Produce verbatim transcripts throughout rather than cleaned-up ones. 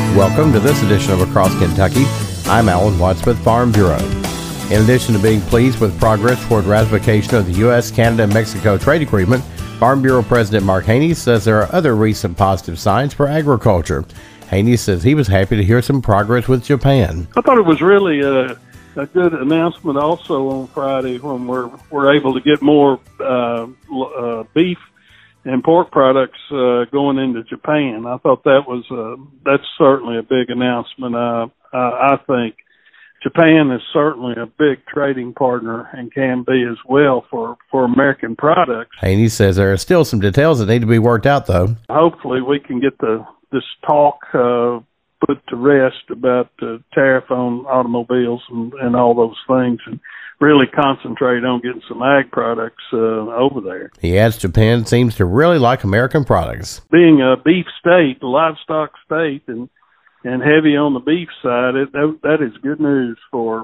Welcome to this edition of Across Kentucky. I'm Alan Watts with Farm Bureau. In addition to being pleased with progress toward ratification of the U S, Canada, and Mexico trade agreement, Farm Bureau President Mark Haney says there are other recent positive signs for agriculture. Haney says he was happy to hear some progress with Japan. I thought it was really a, a good announcement also on Friday when we're, we're able to get more uh, uh, beef and pork products uh, going into Japan. I thought that was uh, that's certainly a big announcement. Uh, I, I think Japan is certainly a big trading partner and can be as well for, for American products. Haney says there are still some details that need to be worked out, though. Hopefully we can get the this talk uh, put to rest about the tariff on automobiles and, and all those things, and really concentrate on getting some ag products uh, over there. He adds Japan seems to really like American products. Being a beef state, a livestock state, and and heavy on the beef side, it, that, that is good news for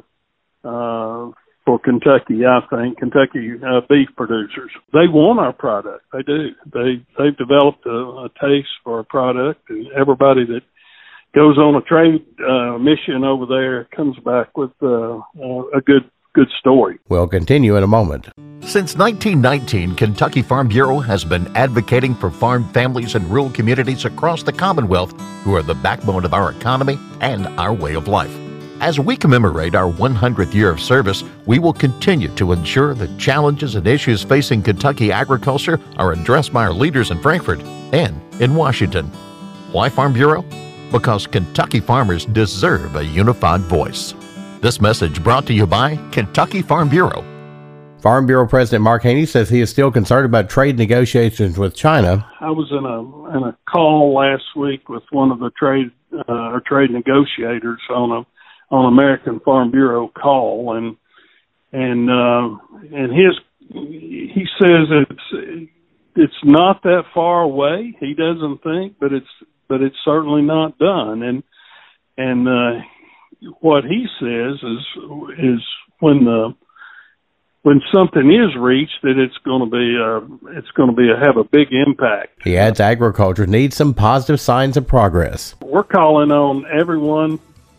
uh, for Kentucky, I think, Kentucky uh, beef producers. They want our product. They do. They, they've developed a, a taste for our product, and everybody that goes on a trade uh, mission over there comes back with uh, uh, a good good story. We'll continue in a moment. Since nineteen nineteen, Kentucky Farm Bureau has been advocating for farm families and rural communities across the Commonwealth who are the backbone of our economy and our way of life. As we commemorate our one hundredth year of service, we will continue to ensure the challenges and issues facing Kentucky agriculture are addressed by our leaders in Frankfort and in Washington. Why Farm Bureau? Because Kentucky farmers deserve a unified voice. This message brought to you by Kentucky Farm Bureau. Farm Bureau President Mark Haney says he is still concerned about trade negotiations with China. I was in a in a call last week with one of the trade uh, or trade negotiators on a on American Farm Bureau call, and and uh, and his he says it's it's not that far away. He doesn't think, but it's but it's certainly not done. And and uh, what he says is is when the when something is reached, that it's going to be uh, it's going to be a, have a big impact. He adds agriculture needs some positive signs of progress. We're calling on everyone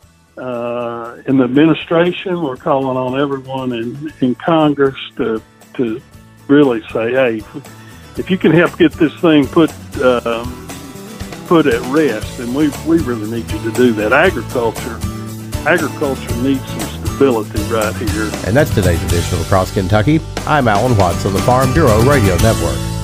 uh, in the administration. We're calling on everyone in, in Congress to to really say, hey, if you can help get this thing put uh, put at rest, then we we really need you to do that. Agriculture agriculture needs some stability right here. And that's today's edition of Across Kentucky. I'm Alan Watts on the Farm Bureau Radio Network.